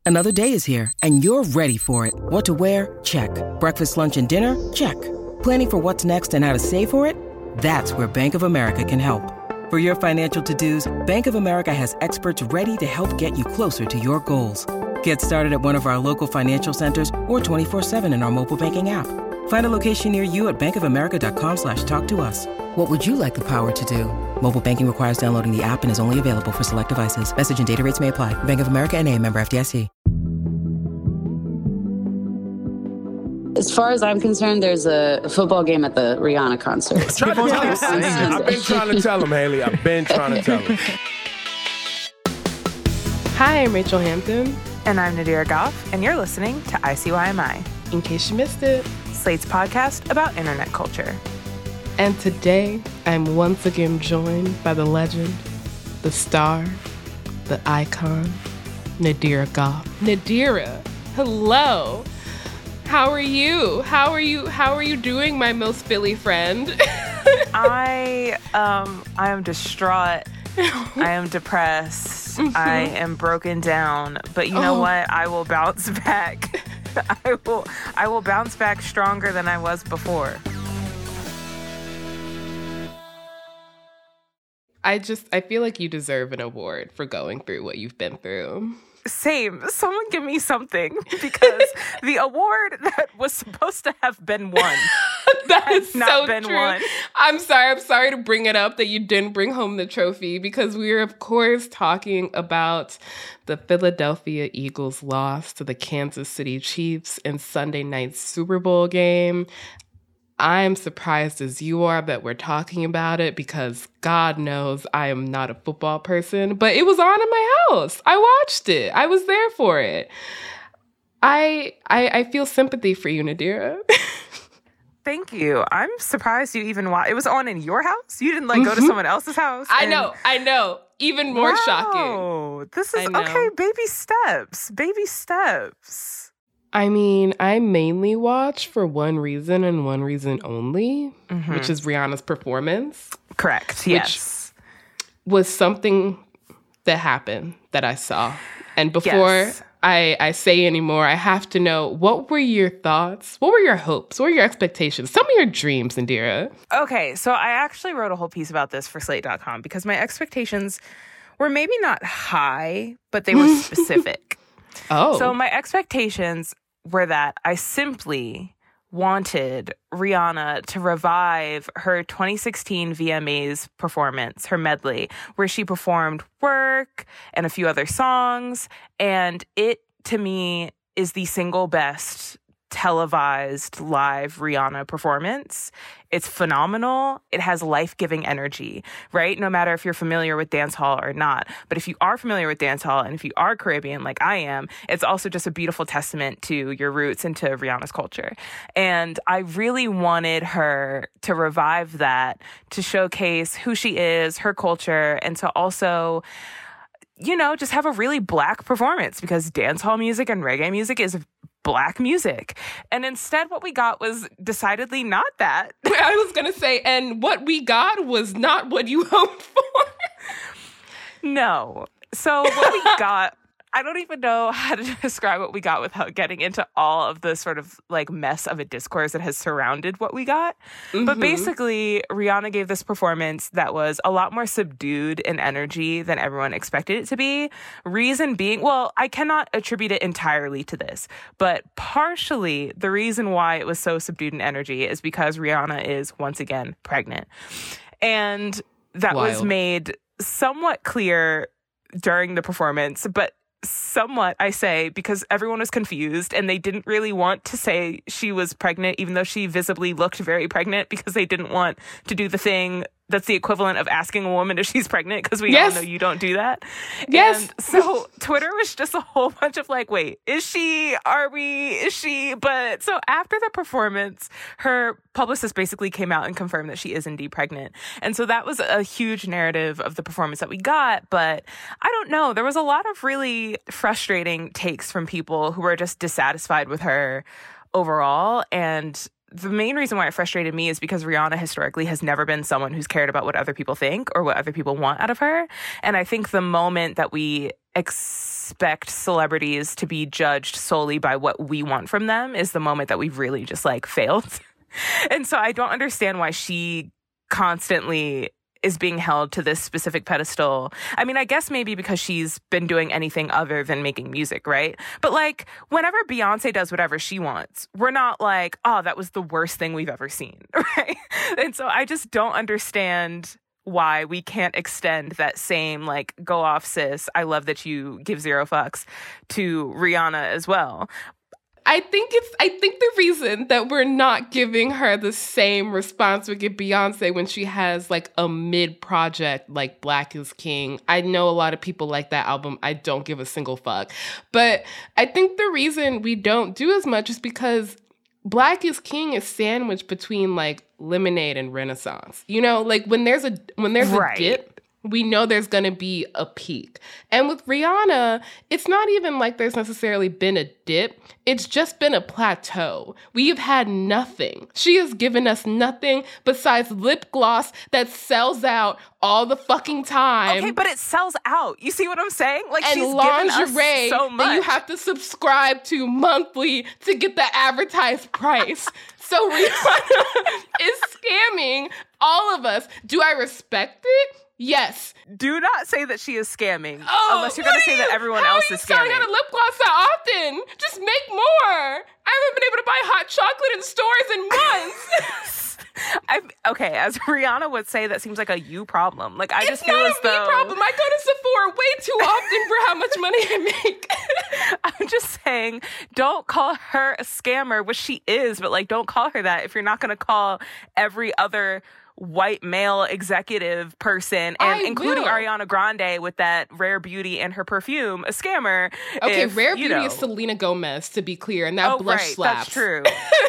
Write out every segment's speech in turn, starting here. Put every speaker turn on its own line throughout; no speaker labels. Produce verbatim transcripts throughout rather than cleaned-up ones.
Another day is here, and you're ready for it. What to wear? Check. Breakfast, lunch, and dinner? Check. Planning for what's next and how to save for it? That's where Bank of America can help. For your financial to-dos, Bank of America has experts ready to help get you closer to your goals. Get started at one of our local financial centers or twenty-four seven in our mobile banking app. Find a location near you at bankofamerica.com slash talk to us. What would you like the power to do? Mobile banking requires downloading the app and is only available for select devices. Message and data rates may apply. Bank of America N A, member F D I C.
As far as I'm concerned, there's a football game at the Rihanna concert.
I've been trying to tell him, Haley. I've been trying to tell him.
Hi, I'm Rachel Hampton.
And I'm Nadira Goff, and you're listening to I C Y M I.
In case you missed it.
Slate's podcast about internet culture.
And today, I'm once again joined by the legend, the star, the icon, Nadira Goff. Nadira, hello. How are you? How are you? How are you doing, my most Philly friend?
I um I am distraught. I am depressed. Mm-hmm. I am broken down. But you know oh. what? I will bounce back. I will I will bounce back stronger than I was before.
I just I feel like you deserve an award for going through what you've been through.
Same. Someone give me something, because the award that was supposed to have been won
that is
not
so
been
true.
won.
I'm sorry. I'm sorry to bring it up that you didn't bring home the trophy, because we are, of course, talking about the Philadelphia Eagles' loss to the Kansas City Chiefs in Sunday night's Super Bowl game. I'm surprised as you are that we're talking about it, because God knows I am not a football person, but it was on in my house. I watched it. I was there for it. I I, I feel sympathy for you, Nadira.
Thank you. I'm surprised you even watched. It was on in your house? You didn't like go to
Mm-hmm.
someone else's house?
I
and...
know. I know. Even more
wow.
shocking.
This is okay. Baby steps. Baby steps.
I mean, I mainly watch for one reason and one reason only, mm-hmm. which is Rihanna's performance.
Correct, yes.
Which was something that happened that I saw. And before
yes.
I, I say any more, I have to know, what were your thoughts? What were your hopes? What were your expectations? Tell me your dreams, Nadira.
Okay, so I actually wrote a whole piece about this for Slate dot com, because my expectations were maybe not high, but they were specific.
Oh.
So my expectations were that I simply wanted Rihanna to revive her twenty sixteen V M As performance, her medley, where she performed Work and a few other songs. And it, to me, is the single best televised live Rihanna performance. It's phenomenal. It has life-giving energy, right? No matter if you're familiar with dancehall or not. But if you are familiar with dancehall, and if you are Caribbean like I am, it's also just a beautiful testament to your roots and to Rihanna's culture. And I really wanted her to revive that, to showcase who she is, her culture, and to also, you know, just have a really Black performance, because dancehall music and reggae music is Black music. And instead what we got was decidedly not that.
I was going to say, and what we got was not what you hoped for.
No. So what we got, I don't even know how to describe what we got without getting into all of the sort of like mess of a discourse that has surrounded what we got. Mm-hmm. But basically, Rihanna gave this performance that was a lot more subdued in energy than everyone expected it to be. Reason being, well, I cannot attribute it entirely to this, but partially the reason why it was so subdued in energy is because Rihanna is once again pregnant. And that
Wild.
was made somewhat clear during the performance, but somewhat, I say, because everyone was confused and they didn't really want to say she was pregnant, even though she visibly looked very pregnant, because they didn't want to do the thing that's the equivalent of asking a woman if she's pregnant, because we
yes.
all know you don't do that.
Yes.
And so Twitter was just a whole bunch of like, wait, is she? Are we? Is she? But so after the performance, her publicist basically came out and confirmed that she is indeed pregnant. And so that was a huge narrative of the performance that we got. But I don't know. There was a lot of really frustrating takes from people who were just dissatisfied with her overall. And the main reason why it frustrated me is because Rihanna historically has never been someone who's cared about what other people think or what other people want out of her. And I think the moment that we expect celebrities to be judged solely by what we want from them is the moment that we've really just like failed. And so I don't understand why she constantly is being held to this specific pedestal. I mean, I guess maybe because she's been doing anything other than making music, right? But like, whenever Beyonce does whatever she wants, we're not like, oh, that was the worst thing we've ever seen, right? And so I just don't understand why we can't extend that same, like, go off, sis, I love that you give zero fucks to Rihanna as well.
I think it's, I think the reason that we're not giving her the same response we give Beyonce when she has like a mid project like Black is King. I know a lot of people like that album. I don't give a single fuck. But I think the reason we don't do as much is because Black is King is sandwiched between like Lemonade and Renaissance. You know, like when there's a, when there's
right.
a dip, we know there's going to be a peak. And with Rihanna, it's not even like there's necessarily been a dip. It's just been a plateau. We have had nothing. She has given us nothing besides lip gloss that sells out all the fucking time.
Okay, but it sells out. You see what I'm saying? Like,
and
she's
lingerie
given us so much.
That you have to subscribe to monthly to get the advertised price. So Rihanna is scamming all of us. Do I respect it? Yes.
Do not say that she is scamming,
oh,
unless you're going to say that everyone else is scamming. How are you selling out
a lip gloss that often? Just make more. I haven't been able to buy hot chocolate in stores in months.
I, okay, as Rihanna would say, that seems like a you problem. Like, I
it's
just feel
not
as
a
though...
me problem. I go to Sephora way too often for how much money I make.
I'm just saying, don't call her a scammer, which she is, but, like, don't call her that if you're not going to call every other white male executive person, and
I
including
will.
Ariana Grande with that Rare Beauty and her perfume, a scammer.
Okay,
if,
Rare Beauty
know.
is Selena Gomez, to be clear, and that
oh,
blush
right,
slaps.
That's true.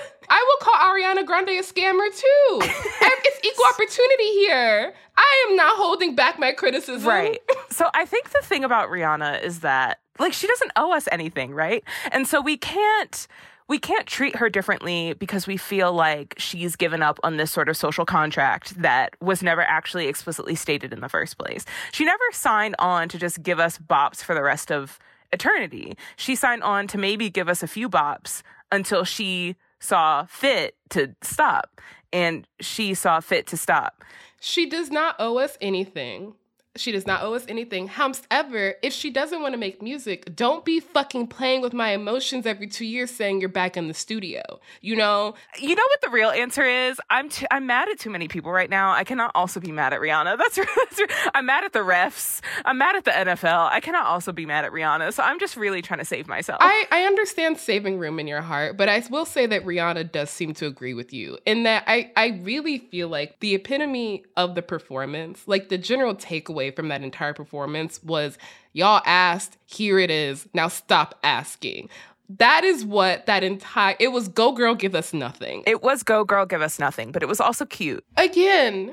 I will call Ariana Grande a scammer too. It's equal opportunity here. I am not holding back my criticism.
Right. So I think the thing about Rihanna is that, like, she doesn't owe us anything, right? And so we can't... We can't treat her differently because we feel like she's given up on this sort of social contract that was never actually explicitly stated in the first place. She never signed on to just give us bops for the rest of eternity. She signed on to maybe give us a few bops until she saw fit to stop. And she saw fit to stop.
She does not owe us anything. She does not owe us anything. However, if she doesn't want to make music, don't be fucking playing with my emotions every two years saying you're back in the studio. You know?
You know what the real answer is? I'm t- I'm mad at too many people right now. I cannot also be mad at Rihanna. That's, that's I'm mad at the refs. I'm mad at the N F L. I cannot also be mad at Rihanna. So I'm just really trying to save myself.
I, I understand saving room in your heart, but I will say that Rihanna does seem to agree with you in that I, I really feel like the epitome of the performance, like the general takeaway from that entire performance was, y'all asked, here it is, now stop asking. That is what that entire, it was go girl, give us nothing.
It was go girl, give us nothing, but it was also cute.
Again,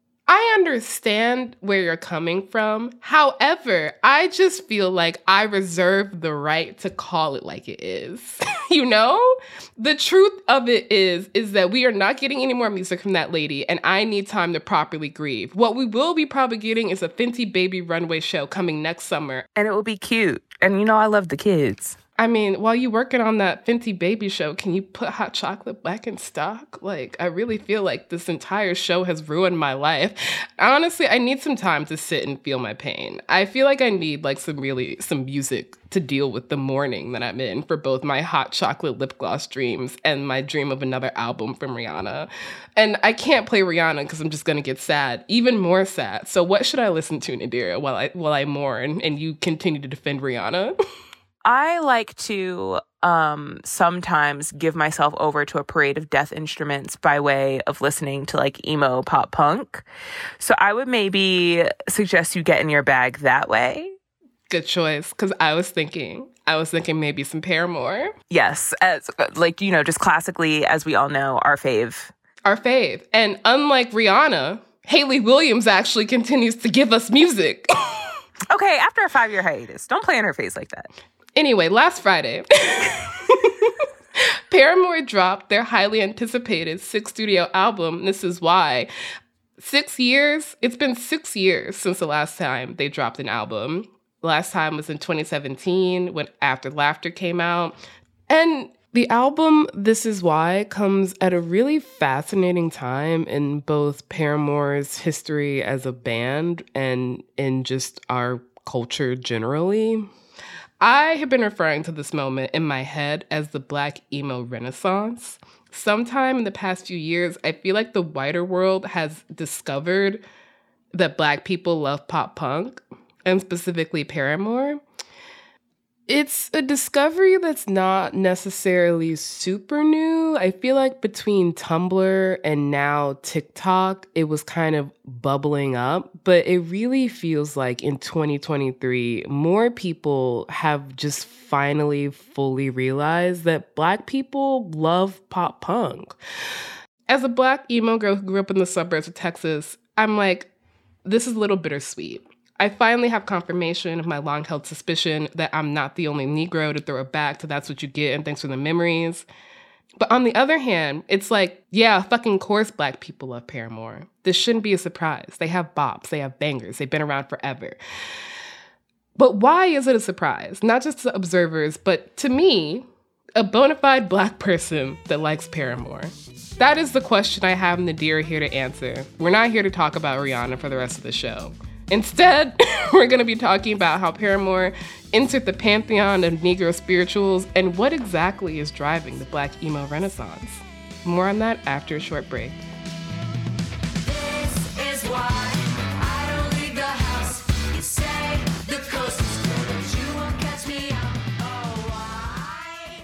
I understand where you're coming from. However, I just feel like I reserve the right to call it like it is. You know? The truth of it is, is that we are not getting any more music from that lady, and I need time to properly grieve. What we will be probably getting is a Fenty Baby runway show coming next summer.
And it will be cute. And you know I love the kids.
I mean, while you're working on that Fenty Baby show, can you put hot chocolate back in stock? Like, I really feel like this entire show has ruined my life. Honestly, I need some time to sit and feel my pain. I feel like I need, like, some really, some music to deal with the mourning that I'm in for both my hot chocolate lip gloss dreams and my dream of another album from Rihanna. And I can't play Rihanna because I'm just going to get sad, even more sad. So what should I listen to, Nadira, while I, while I mourn and you continue to defend Rihanna?
I like to um, sometimes give myself over to a parade of death instruments by way of listening to like emo pop punk. So I would maybe suggest you get in your bag that way.
Good choice, because I was thinking, I was thinking maybe some Paramore.
Yes, as like, you know, just classically, as we all know, our fave.
Our fave. And unlike Rihanna, Hayley Williams actually continues to give us music.
Okay, after a five-year hiatus, don't play in her face like that.
Anyway, last Friday, Paramore dropped their highly anticipated sixth studio album, This Is Why. Six years? It's been six years since the last time they dropped an album. Last time was in twenty seventeen when After Laughter came out. And the album This Is Why comes at a really fascinating time in both Paramore's history as a band and in just our culture generally. I have been referring to this moment in my head as the Black emo renaissance. Sometime in the past few years, I feel like the wider world has discovered that Black people love pop punk, and specifically Paramore. It's a discovery that's not necessarily super new. I feel like between Tumblr and now TikTok, it was kind of bubbling up. But it really feels like in twenty twenty-three, more people have just finally fully realized that Black people love pop punk. As a Black emo girl who grew up in the suburbs of Texas, I'm like, this is a little bittersweet. I finally have confirmation of my long-held suspicion that I'm not the only Negro to throw it back to That's What You Get and Thanks for the Memories. But on the other hand, it's like, yeah, fucking course Black people love Paramore. This shouldn't be a surprise. They have bops, they have bangers, they've been around forever. But why is it a surprise? Not just to observers, but to me, a bona fide Black person that likes Paramore. That is the question I have and Nadir here to answer. We're not here to talk about Rihanna for the rest of the show. Instead, we're going to be talking about how Paramore entered the pantheon of Negro spirituals and what exactly is driving the Black emo renaissance. More on that after a short break.
This is why I don't leave the house. You say the coast is clear, but you won't catch me out. Oh, why?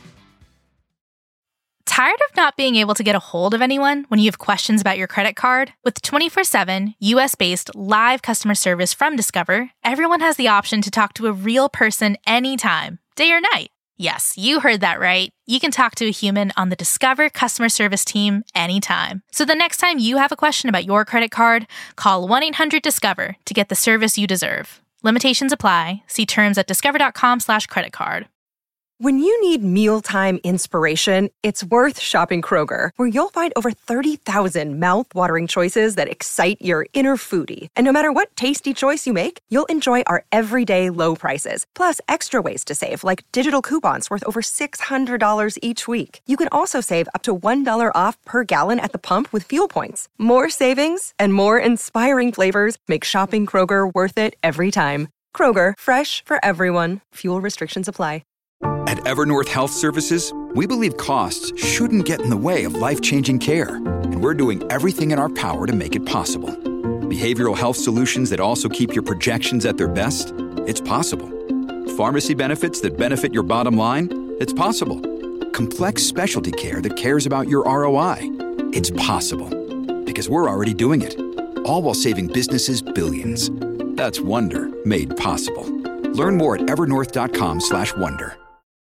Tired of not being able to get a hold of anyone when you have questions about your credit card? With twenty-four seven, U S-based live customer service from Discover, everyone has the option to talk to a real person anytime, day or night. Yes, you heard that right. You can talk to a human on the Discover customer service team anytime. So the next time you have a question about your credit card, call one eight hundred discover to get the service you deserve. Limitations apply. See terms at discover.com slash credit card.
When you need mealtime inspiration, it's worth shopping Kroger, where you'll find over thirty thousand mouth-watering choices that excite your inner foodie. And no matter what tasty choice you make, you'll enjoy our everyday low prices, plus extra ways to save, like digital coupons worth over six hundred dollars each week. You can also save up to one dollar off per gallon at the pump with fuel points. More savings and more inspiring flavors make shopping Kroger worth it every time. Kroger, fresh for everyone. Fuel restrictions apply.
At Evernorth Health Services, we believe costs shouldn't get in the way of life-changing care, and we're doing everything in our power to make it possible. Behavioral health solutions that also keep your projections at their best? It's possible. Pharmacy benefits that benefit your bottom line? It's possible. Complex specialty care that cares about your R O I? It's possible. Because we're already doing it. All while saving businesses billions. That's Wonder made possible. Learn more at evernorth.com slash wonder.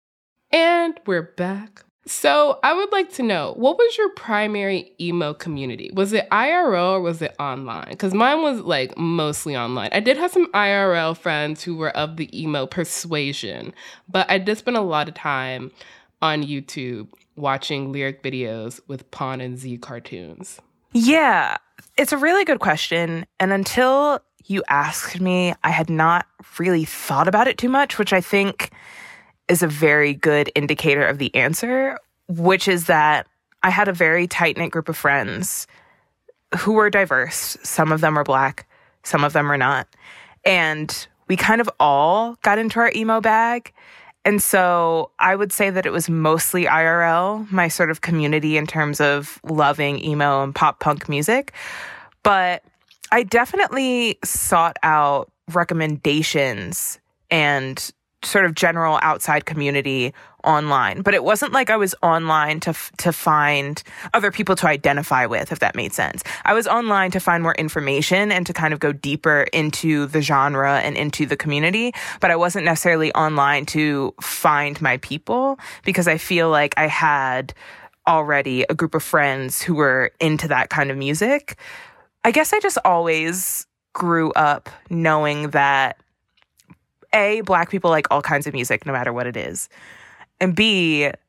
And we're back. So I would like to know, what was your primary emo community? Was it I R L or was it online? Because mine was like mostly online. I did have some I R L friends who were of the emo persuasion, but I did spend a lot of time on YouTube watching lyric videos with Pawn and Z cartoons.
Yeah, it's a really good question. And until you asked me, I had not really thought about it too much, which I think is a very good indicator of the answer, which is that I had a very tight-knit group of friends who were diverse. Some of them were Black, some of them were not. And we kind of all got into our emo bag. And so I would say that it was mostly I R L, my sort of community in terms of loving emo and pop punk music. But I definitely sought out recommendations and sort of general outside community online. But it wasn't like I was online to f- to find other people to identify with, if that made sense. I was online to find more information and to kind of go deeper into the genre and into the community. But I wasn't necessarily online to find my people, because I feel like I had already a group of friends who were into that kind of music. I guess I just always grew up knowing that A, Black people like all kinds of music, no matter what it is. And B,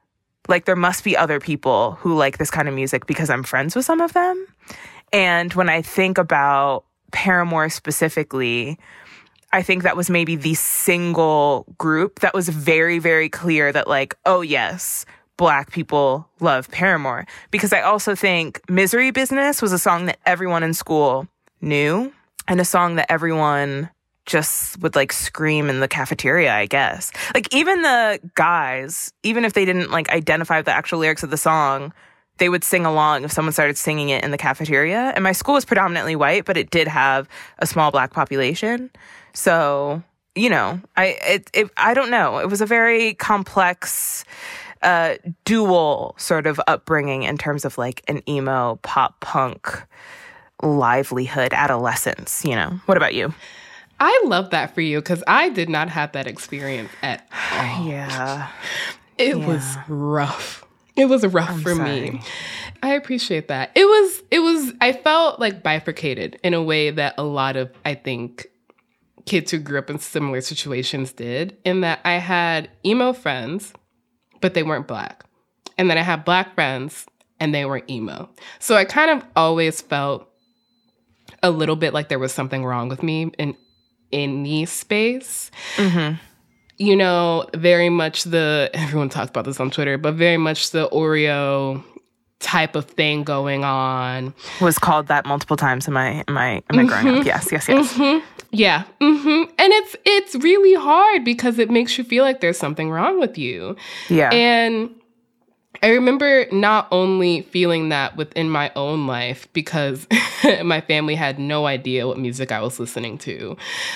Like, there must be other people who like this kind of music because I'm friends with some of them. And when I think about Paramore specifically, I think that was maybe the single group that was very, very clear that, like, oh, yes, Black people love Paramore. Because I also think Misery Business was a song that everyone in school knew, and a song that everyone just would, like, scream in the cafeteria, I guess. Like, even the guys, even if they didn't, like, identify with the actual lyrics of the song, they would sing along if someone started singing it in the cafeteria. And my school was predominantly white, but it did have a small Black population. So, you know, I it, it I don't know. It was a very complex, uh, dual sort of upbringing in terms of, like, an emo, pop-punk livelihood, adolescence, you know. What about you?
I love that for you, because I did not have that experience at all.
Yeah.
It
yeah.
was rough. It was rough
I'm
for
sorry.
me. I appreciate that. It was, it was, I felt like bifurcated in a way that a lot of, I think, kids who grew up in similar situations did, in that I had emo friends, but they weren't Black. And then I had Black friends, and they weren't emo. So I kind of always felt a little bit like there was something wrong with me in any space.
Mm-hmm.
You know, very much the, everyone talks about this on Twitter, but very much the Oreo type of thing going on.
Was called that multiple times in my in my in my growing up. Yes, yes, yes.
Mm-hmm. Yeah. Mm-hmm. And it's it's really hard because it makes you feel like there's something wrong with you.
Yeah.
And I remember not only feeling that within my own life because my family had no idea what music I was listening to,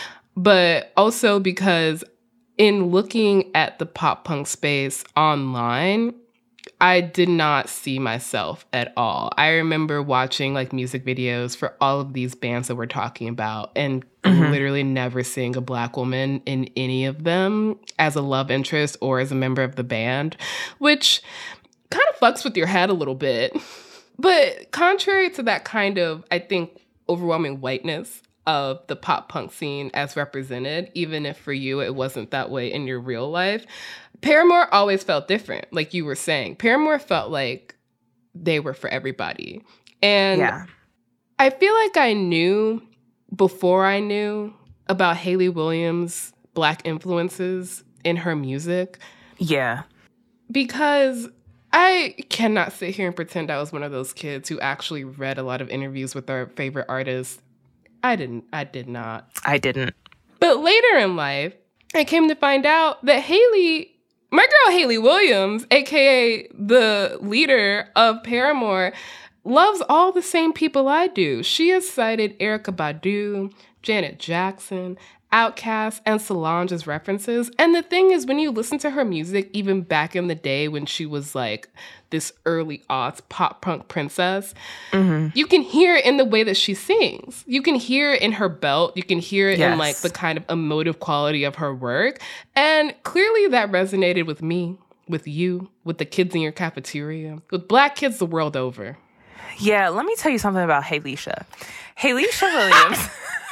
but also because in looking at the pop punk space online, I did not see myself at all. I remember watching like music videos for all of these bands that we're talking about and mm-hmm. literally never seeing a Black woman in any of them as a love interest or as a member of the band, which kind of fucks with your head a little bit. But contrary to that kind of, I think, overwhelming whiteness of the pop punk scene as represented, even if for you it wasn't that way in your real life, Paramore always felt different. Like you were saying, Paramore felt like they were for everybody. And
yeah.
I feel like I knew before I knew about Hayley Williams' Black influences in her music.
Yeah.
Because I cannot sit here and pretend I was one of those kids who actually read a lot of interviews with our favorite artists. I didn't. I did not.
I didn't.
But later in life, I came to find out that Hayley, my girl Hayley Williams, a k a the leader of Paramore, loves all the same people I do. She has cited Erykah Badu, Janet Jackson, Outkast, and Solange as references. And the thing is, when you listen to her music, even back in the day when she was like this early aughts pop punk princess, mm-hmm. you can hear it in the way that she sings. You can hear it in her belt. You can hear it
yes.
in like the kind of emotive quality of her work. And clearly that resonated with me, with you, with the kids in your cafeteria, with Black kids the world over.
Yeah, let me tell you something about Haylisha. Haylisha Williams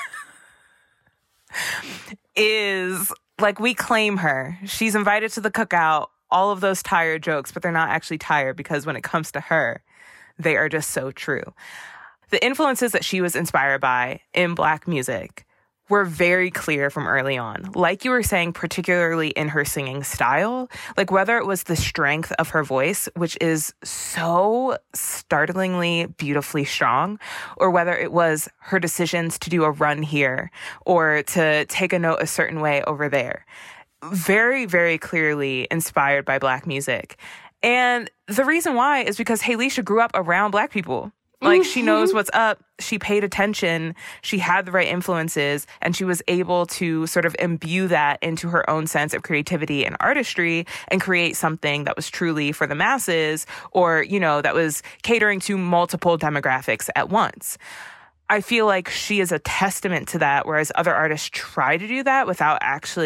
is, like, we claim her. She's invited to the cookout, all of those tired jokes, but they're not actually tired because when it comes to her, they are just so true. The influences that she was inspired by in Black music were very clear from early on. Like you were saying, particularly in her singing style, like whether it was the strength of her voice, which is so startlingly beautifully strong, or whether it was her decisions to do a run here or to take a note a certain way over there. Very, very clearly inspired by Black music. And the reason why is because Haylisha grew up around Black people. Like, she knows what's up. She paid attention. She had the right influences. And she was able to sort of imbue that into her own sense of creativity and artistry and create something that was truly for the masses or, you know, that was catering to multiple demographics at once. I feel like she is a testament to that, whereas other artists try to do that without actually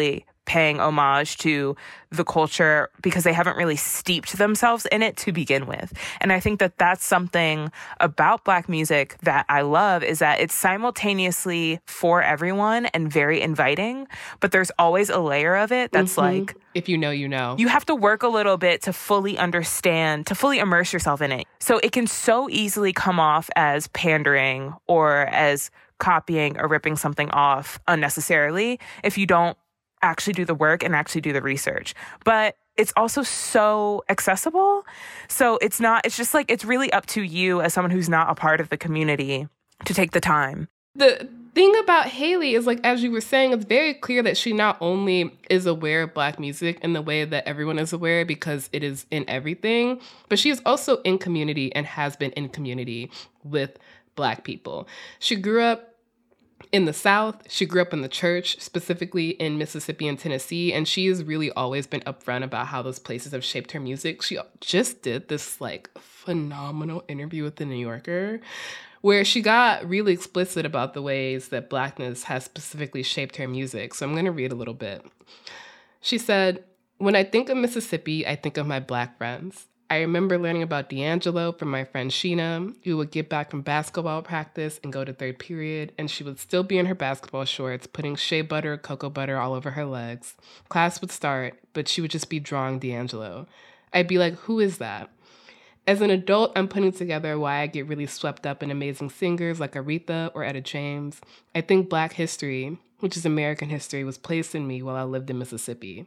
paying homage to the culture because they haven't really steeped themselves in it to begin with. And I think that that's something about Black music that I love, is that it's simultaneously for everyone and very inviting, but there's always a layer of it that's mm-hmm. like,
if you know, you know.
You have to work a little bit to fully understand, to fully immerse yourself in it. So it can so easily come off as pandering or as copying or ripping something off unnecessarily if you don't actually do the work and actually do the research. But it's also so accessible. So it's not, it's just like, it's really up to you as someone who's not a part of the community to take the time.
The thing about Hailey is, like, as you were saying, it's very clear that she not only is aware of Black music in the way that everyone is aware because it is in everything, but she is also in community and has been in community with Black people. She grew up in the South. She grew up in the church, specifically in Mississippi and Tennessee, and she has really always been upfront about how those places have shaped her music. She just did this, like, phenomenal interview with The New Yorker where she got really explicit about the ways that Blackness has specifically shaped her music. So I'm going to read a little bit. She said, "When I think of Mississippi, I think of my Black friends. I remember learning about D'Angelo from my friend Sheena, who would get back from basketball practice and go to third period, and she would still be in her basketball shorts, putting shea butter, cocoa butter all over her legs. Class would start, but she would just be drawing D'Angelo. I'd be like, who is that? As an adult, I'm putting together why I get really swept up in amazing singers like Aretha or Etta James. I think Black history, which is American history, was placed in me while I lived in Mississippi."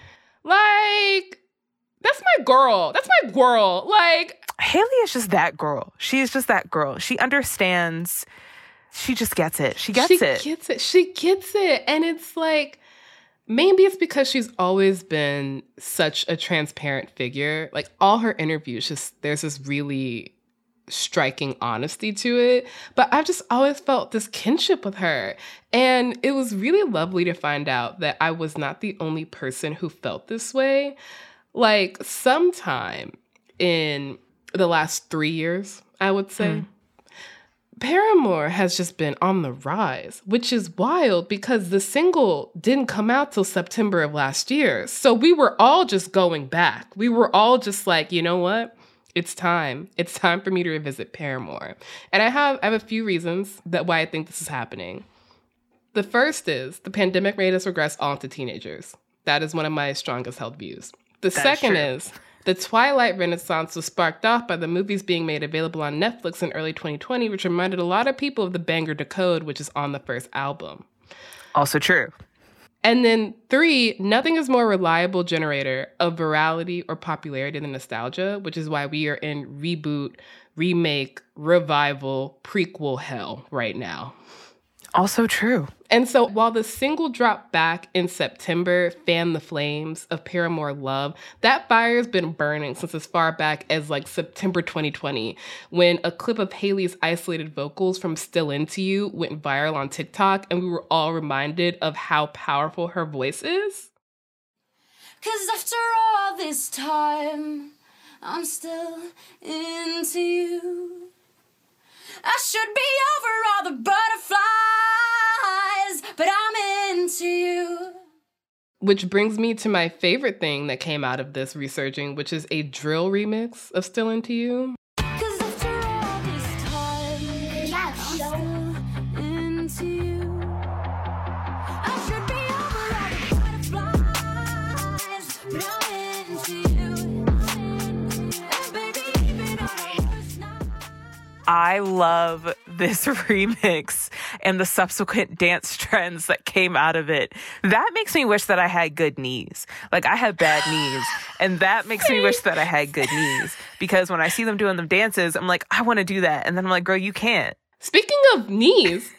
Like, that's my girl. That's my girl. Like,
Hailey is just that girl. She is just that girl. She understands. She just gets it. She gets
she
it.
She gets it. She gets it. And it's like, maybe it's because she's always been such a transparent figure. Like, all her interviews, just there's this really striking honesty to it. But I've just always felt this kinship with her. And it was really lovely to find out that I was not the only person who felt this way. Like, sometime in the last three years, I would say, mm. Paramore has just been on the rise, which is wild because the single didn't come out till September of last year. So we were all just going back. We were all just like, you know what? It's time. It's time for me to revisit Paramore. And I have I have a few reasons that why I think this is happening. The first is the pandemic made us regress all into teenagers. That is one of my strongest held views. The
That's
second
true.
is the Twilight Renaissance was sparked off by the movies being made available on Netflix in early twenty twenty, which reminded a lot of people of the banger Decode, which is on the first album.
Also true.
And then three, nothing is more reliable generator of virality or popularity than nostalgia, which is why we are in reboot, remake, revival, prequel hell right now.
Also true.
And so while the single dropped back in September, Fan the Flames of Paramore Love, that fire's been burning since as far back as like September twenty twenty, when a clip of Hailey's isolated vocals from Still Into You went viral on TikTok, and we were all reminded of how powerful her voice is.
'Cause after all this time, I'm still into you. I should be over all the butterflies, but I'm into you.
Which brings me to my favorite thing that came out of this researching, which is a drill remix of Still Into You.
'Cause after all this time, I'm still into you. I should be over all the butterflies, but I'm into you. And baby, even on the worst night.
I love this remix and the subsequent dance trends that came out of it. That makes me wish that I had good knees. Like, I have bad knees, and that makes me wish that I had good knees, because when I see them doing the dances, I'm like, I want to do that. And then I'm like, girl, you can't.
Speaking of knees,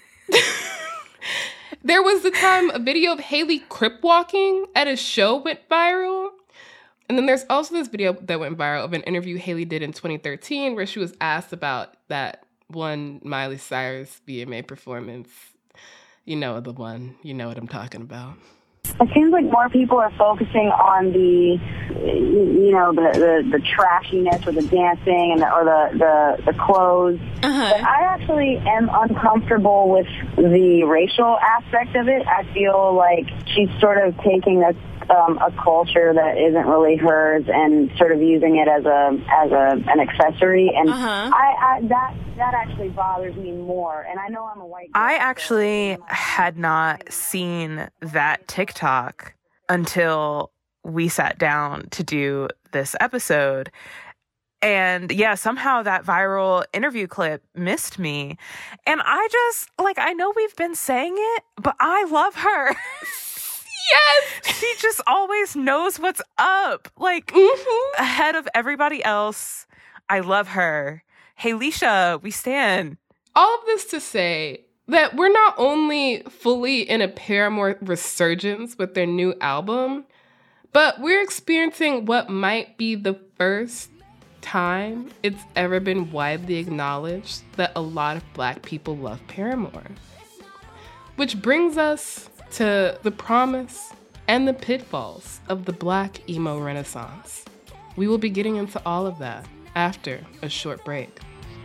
there was the time a video of Hailey crip walking at a show went viral. And then there's also this video that went viral of an interview Hailey did in twenty thirteen where she was asked about that one Miley Cyrus V M A performance. You know the one. You know what I'm talking about.
It seems like more people are focusing on the, you know, the, the, the trashiness or the dancing and the, or the, the, the clothes. Uh-huh. But I actually am uncomfortable with the racial aspect of it, I feel like she's sort of taking a um, a culture that isn't really hers and sort of using it as a as a an accessory, and
Uh-huh.
I, I that that actually bothers me more. And I know I'm a white girl,
I actually had not seen that TikTok until we sat down to do this episode. And yeah, somehow that viral interview clip missed me. And I just, like, I know we've been saying it, but I love her. Yes! She just always knows what's up. Like, mm-hmm. ahead of everybody else. I love her. Hey, Leisha, we stand.
All of this to say that we're not only fully in a Paramore resurgence with their new album, but we're experiencing what might be the first time it's ever been widely acknowledged that a lot of Black people love Paramore. Which brings us to the promise and the pitfalls of the Black emo renaissance. We will be getting into all of that after a short break.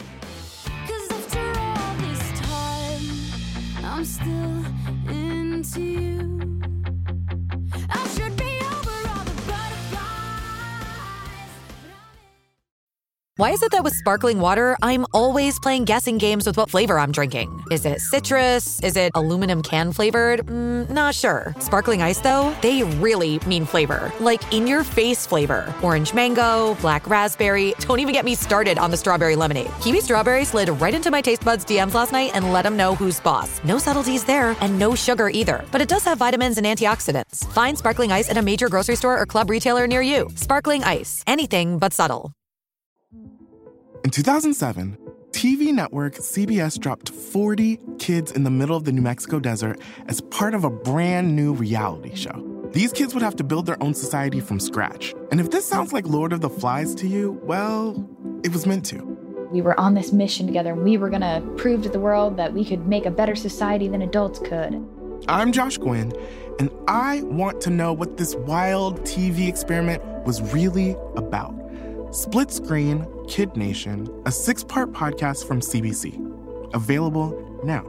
I'm still into you. I should be over all the butterflies.
Why is it that with sparkling water, I'm always playing guessing games with what flavor I'm drinking? Is it citrus? Is it aluminum can flavored? Mm, not sure. Sparkling ice, though, they really mean flavor. Like in-your-face flavor. Orange mango, black raspberry. Don't even get me started on the strawberry lemonade. Kiwi Strawberry slid right into my taste buds D Ms last night and let them know who's boss. No subtleties there, and no sugar either. But it does have vitamins and antioxidants. Find Sparkling Ice at a major grocery store or club retailer near you. Sparkling Ice. Anything but subtle.
In two thousand seven, T V network C B S dropped forty kids in the middle of the New Mexico desert as part of a brand new reality show. These kids would have to build their own society from scratch. And if this sounds like Lord of the Flies to you, well, it was meant to.
We were on this mission together, and we were going to prove to the world that we could make a better society than adults could.
I'm Josh Gwynn, and I want to know what this wild T V experiment was really about. Split Screen, Kid Nation, a six-part podcast from C B C. Available now.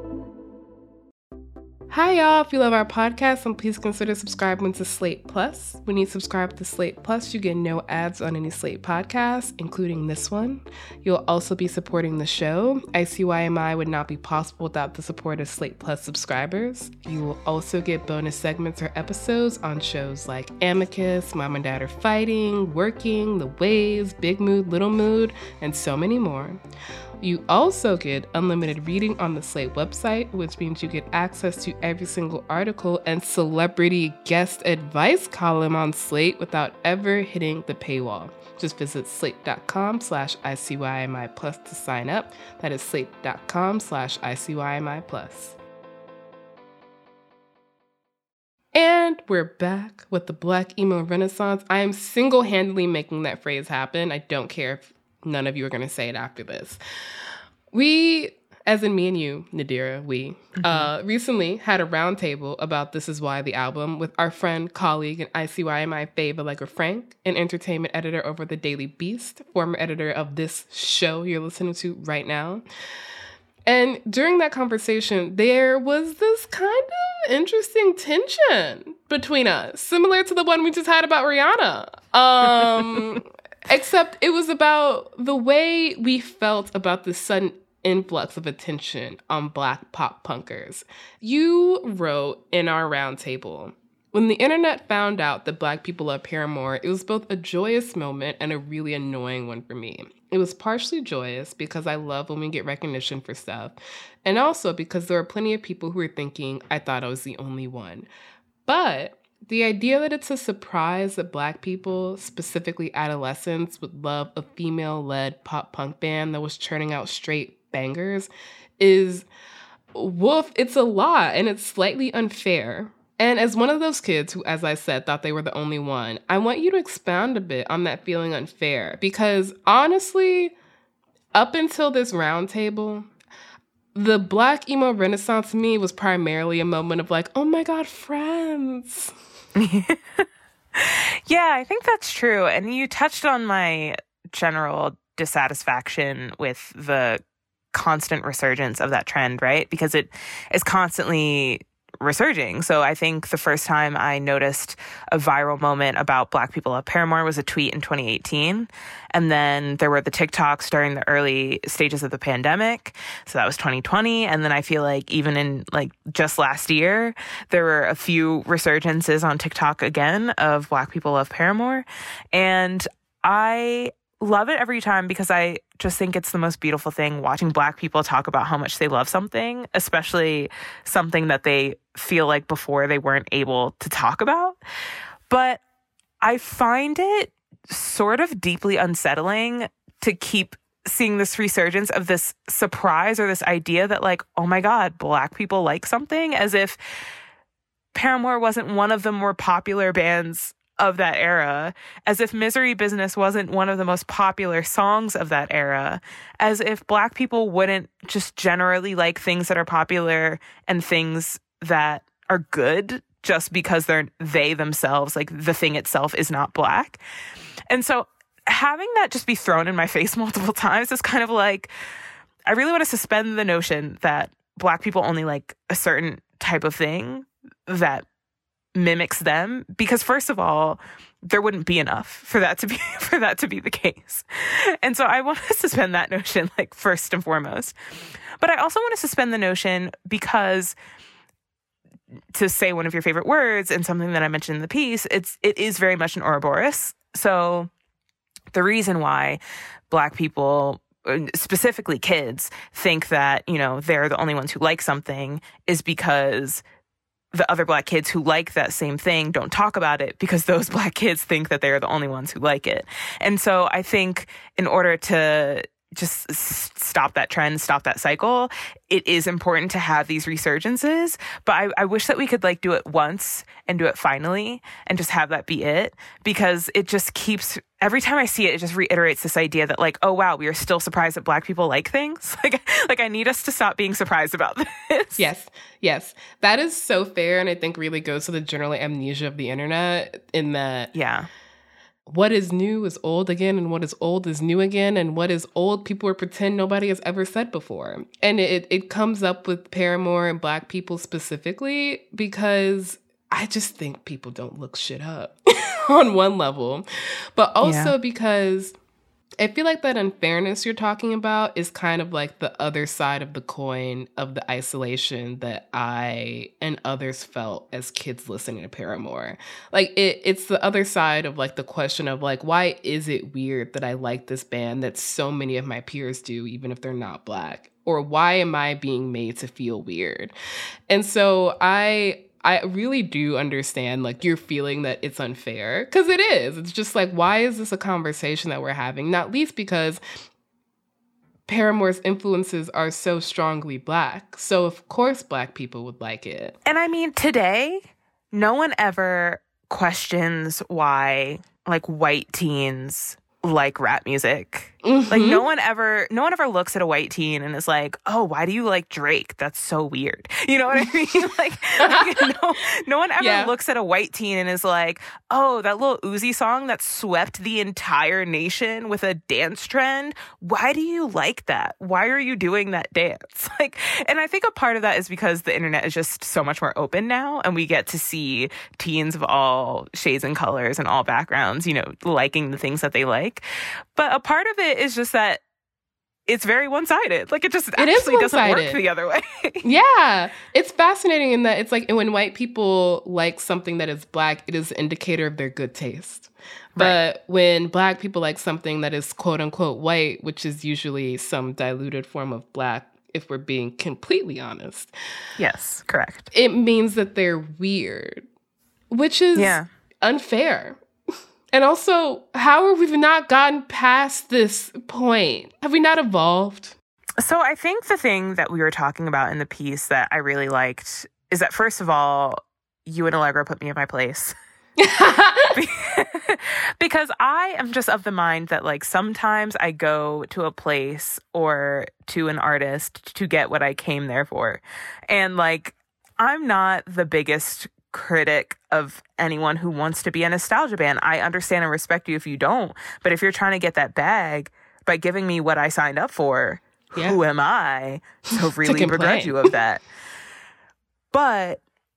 Hi, y'all. If you love our podcast, then please consider subscribing to Slate Plus. When you subscribe to Slate Plus, you get no ads on any Slate podcasts, including this one. You'll also be supporting the show. I C Y M I would not be possible without the support of Slate Plus subscribers. You will also get bonus segments or episodes on shows like Amicus, Mom and Dad Are Fighting, Working, The Waves, Big Mood, Little Mood, and so many more. You also get unlimited reading on the Slate website, which means you get access to every single article and celebrity guest advice column on Slate without ever hitting the paywall. Just visit slate.com slash ICYMI plus to sign up. That is slate.com slash ICYMI plus. And we're back with the Black emo renaissance. I am single-handedly making that phrase happen. I don't care if none of you are going to say it after this. We, as in me and you, Nadira, we mm-hmm. uh, recently had a roundtable about This Is Why, the album, with our friend, colleague, and I C Y M I fave, Allegra Frank, an entertainment editor over the Daily Beast, former editor of this show you're listening to right now. And during that conversation, there was this kind of interesting tension between us, similar to the one we just had about Rihanna. Um... Except it was about the way we felt about the sudden influx of attention on Black pop punkers. You wrote in our roundtable, when the internet found out that Black people love Paramore, it was both a joyous moment and a really annoying one for me. It was partially joyous because I love when we get recognition for stuff, and also because there were plenty of people who were thinking I thought I was the only one. But the idea that it's a surprise that Black people, specifically adolescents, would love a female-led pop-punk band that was churning out straight bangers is, woof, it's a lot, and it's slightly unfair. And as one of those kids who, as I said, thought they were the only one, I want you to expound a bit on that feeling unfair. Because honestly, up until this roundtable, the Black emo renaissance to me was primarily a moment of like, oh my God, friends.
Yeah, I think that's true. And you touched on my general dissatisfaction with the constant resurgence of that trend, right? Because it is constantly resurging. So I think the first time I noticed a viral moment about Black People Love Paramore was a tweet in twenty eighteen. And then there were the TikToks during the early stages of the pandemic. So that was twenty twenty. And then I feel like even in like just last year, there were a few resurgences on TikTok again of Black People Love Paramore. And I love it every time because I just think it's the most beautiful thing watching Black people talk about how much they love something, especially something that they feel like before they weren't able to talk about. But I find it sort of deeply unsettling to keep seeing this resurgence of this surprise or this idea that like, oh my God, Black people like something, as if Paramore wasn't one of the more popular bands of that era, as if Misery Business wasn't one of the most popular songs of that era, as if Black people wouldn't just generally like things that are popular and things that are good just because they're they themselves, like the thing itself is not Black. And so having that just be thrown in my face multiple times is kind of like, I really want to suspend the notion that Black people only like a certain type of thing that mimics them, because first of all, there wouldn't be enough for that to be for that to be the case. And so I want to suspend that notion, like, first and foremost. But I also want to suspend the notion because, to say one of your favorite words and something that I mentioned in the piece, it's it is very much an Ouroboros. So the reason why Black people, specifically kids, think that, you know, they're the only ones who like something is because the other Black kids who like that same thing don't talk about it because those Black kids think that they're the only ones who like it. And so I think in order to just stop that trend, stop that cycle, it is important to have these resurgences. But I, I wish that we could like do it once and do it finally and just have that be it, because it just keeps, every time I see it, it just reiterates this idea that like, oh wow, we are still surprised that Black people like things. Like, like I need us to stop being surprised about this.
Yes, yes. That is so fair, and I think really goes to the general amnesia of the internet in that,
yeah,
what is new is old again, and what is old is new again, and what is old people pretend nobody has ever said before. And it it comes up with Paramore and Black people specifically because I just think people don't look shit up on one level, but also yeah. because I feel like that unfairness you're talking about is kind of like the other side of the coin of the isolation that I and others felt as kids listening to Paramore. Like it, it's the other side of like the question of like, why is it weird that I like this band that so many of my peers do, even if they're not Black? Or why am I being made to feel weird? And so I... I really do understand, like, your feeling that it's unfair, because it is. It's just like, why is this a conversation that we're having? Not least because Paramore's influences are so strongly Black. So, of course, Black people would like it.
And I mean, today, no one ever questions why, like, white teens like rap music. Mm-hmm. Like no one ever no one ever looks at a white teen and is like, oh, why do you like Drake? That's so weird. You know what I mean? like, like no, no one ever yeah. looks at a white teen and is like, oh, that little Uzi song that swept the entire nation with a dance trend. Why do you like that? Why are you doing that dance? Like, and I think a part of that is because the internet is just so much more open now, and we get to see teens of all shades and colors and all backgrounds, you know, liking the things that they like. But a part of it is just that it's very one-sided. Like, it just it actually doesn't work the other way.
Yeah. It's fascinating in that it's like when white people like something that is Black, it is an indicator of their good taste. But right. when Black people like something that is quote-unquote white, which is usually some diluted form of Black, if we're being completely honest.
Yes, correct.
It means that they're weird, which is
yeah.
unfair. And also, how have we not gotten past this point? Have we not evolved?
So I think the thing that we were talking about in the piece that I really liked is that, first of all, you and Allegra put me in my place. Because I am just of the mind that, like, sometimes I go to a place or to an artist to get what I came there for. And, like, I'm not the biggest critic of anyone who wants to be a nostalgia band. I understand and respect you if you don't. But if you're trying to get that bag by giving me what I signed up for, yeah. who am I to really begrudge you of that? But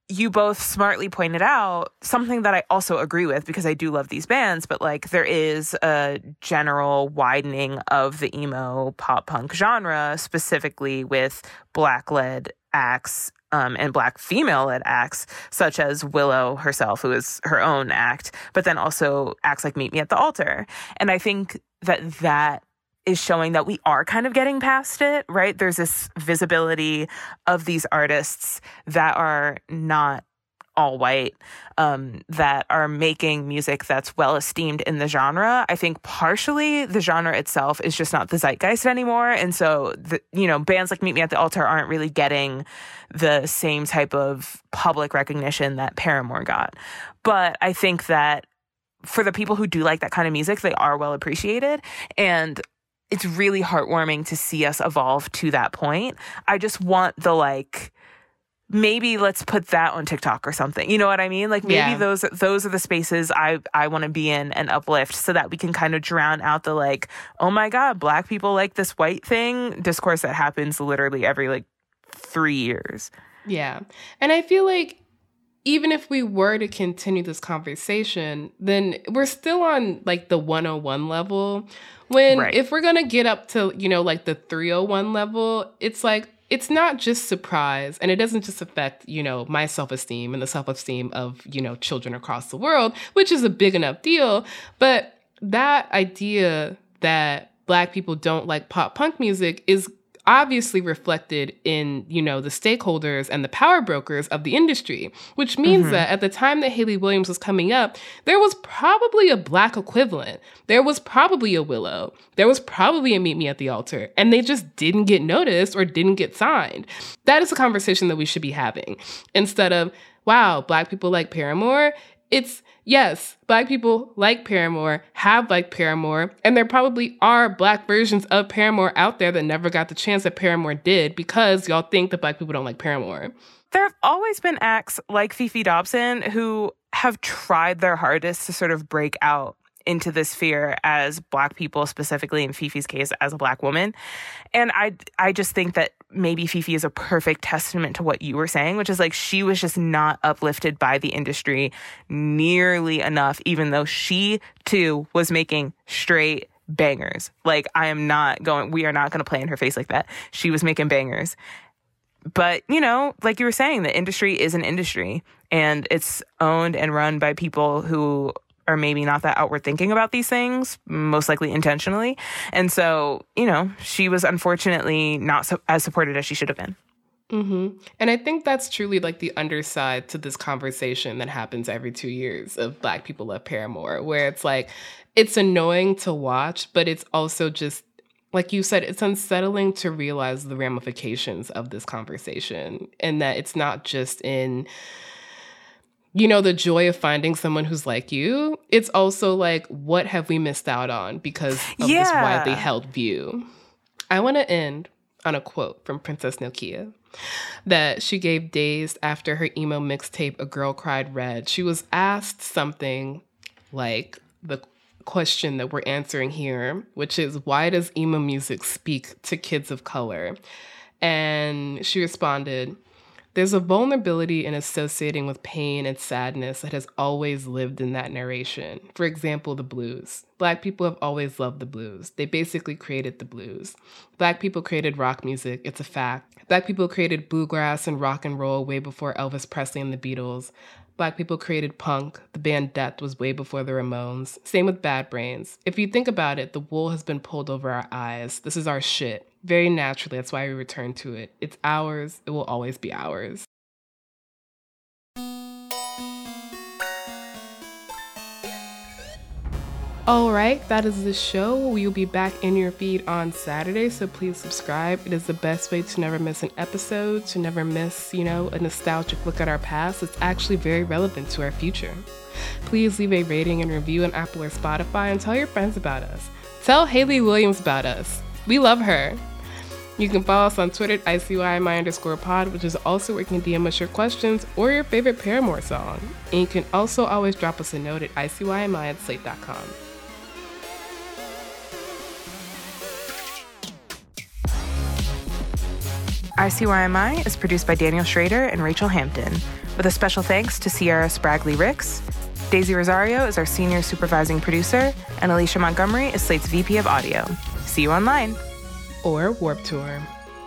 you both smartly pointed out something that I also agree with, because I do love these bands, but like there is a general widening of the emo pop punk genre, specifically with Black-led acts um, and Black female-led acts, such as Willow herself, who is her own act, but then also acts like Meet Me at the Altar. And I think that that is showing that we are kind of getting past it, right? There's this visibility of these artists that are not all white, um, that are making music that's well esteemed in the genre. I think partially the genre itself is just not the zeitgeist anymore. And so, the, you know, bands like Meet Me at the Altar aren't really getting the same type of public recognition that Paramore got. But I think that for the people who do like that kind of music, they are well appreciated. And it's really heartwarming to see us evolve to that point. I just want the, like, maybe let's put that on TikTok or something. You know what I mean? Like, maybe
Yeah.
those those are the spaces I, I want to be in and uplift, so that we can kind of drown out the, like, oh my God, Black people like this white thing discourse that happens literally every, like, three years.
Yeah. And I feel like even if we were to continue this conversation, then we're still on like the one oh one level. When
Right.
if we're going to get up to, you know, like the three oh one level, it's like, it's not just surprise, and it doesn't just affect, you know, my self-esteem and the self-esteem of, you know, children across the world, which is a big enough deal. But that idea that Black people don't like pop punk music is obviously reflected in, you know, the stakeholders and the power brokers of the industry, which means
Mhm.
that at the time that Hayley Williams was coming up, there was probably a Black equivalent. There was probably a Willow. There was probably a Meet Me at the Altar, and they just didn't get noticed or didn't get signed. That is a conversation that we should be having instead of, wow, Black people like Paramore. It's, yes, Black people like Paramore, have liked Paramore, and there probably are Black versions of Paramore out there that never got the chance that Paramore did because y'all think that Black people don't like Paramore.
There have always been acts like Fifi Dobson who have tried their hardest to sort of break out into this sphere as Black people, specifically in Fifi's case as a Black woman. And I, I just think that maybe Fifi is a perfect testament to what you were saying, which is like she was just not uplifted by the industry nearly enough, even though she too was making straight bangers. Like, I am not going, we are not going to play in her face like that. She was making bangers. But, you know, like you were saying, the industry is an industry, and it's owned and run by people who are maybe not that outward thinking about these things, most likely intentionally. And so, you know, she was unfortunately not so, as supported as she should have been.
Mm-hmm. And I think that's truly like the underside to this conversation that happens every two years of Black people love Paramore, where it's like, it's annoying to watch, but it's also just, like you said, it's unsettling to realize the ramifications of this conversation, and that it's not just in, you know, the joy of finding someone who's like you. It's also like, what have we missed out on because of
Yeah.
this widely held view? I want to end on a quote from Princess Nokia that she gave days after her emo mixtape, A Girl Cried Red. She was asked something like the question that we're answering here, which is, why does emo music speak to kids of color? And she responded, there's a vulnerability in associating with pain and sadness that has always lived in that narration. For example, the blues. Black people have always loved the blues. They basically created the blues. Black people created rock music. It's a fact. Black people created bluegrass and rock and roll way before Elvis Presley and the Beatles. Black people created punk. The band Death was way before the Ramones. Same with Bad Brains. If you think about it, the wool has been pulled over our eyes. This is our shit. Very naturally, that's why we return to it. It's ours. It will always be ours. All right, that is the show. We will be back in your feed on Saturday, so please subscribe. It is the best way to never miss an episode, to never miss, you know, a nostalgic look at our past. It's actually very relevant to our future. Please leave a rating and review on Apple or Spotify, and tell your friends about us. Tell Hayley Williams about us. We love her. You can follow us on Twitter at I C Y M I underscore pod, which is also where you can D M us your questions or your favorite Paramore song. And you can also always drop us a note at I C Y M I at slate dot com.
I C Y M I is produced by Daniel Schrader and Rachel Hampton. with a special thanks to Sierra Spragley-Ricks. Daisy Rosario is our senior supervising producer, and Alicia Montgomery is Slate's V P of audio. See you online.
Or Warped Tour.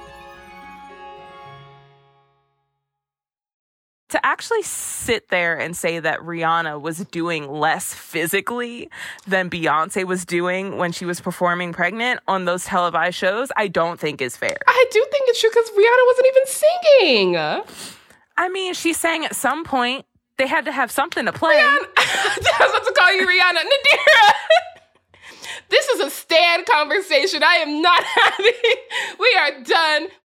To actually sit there and say that Rihanna was doing less physically than Beyonce was doing when she was performing pregnant on those televised shows, I don't think is fair.
I do think it's true because Rihanna wasn't even singing.
I mean, she sang at some point. They had to have something to play.
Rihanna, I was about to call you Rihanna. Nadira, this is a stand conversation I am not having. We are done.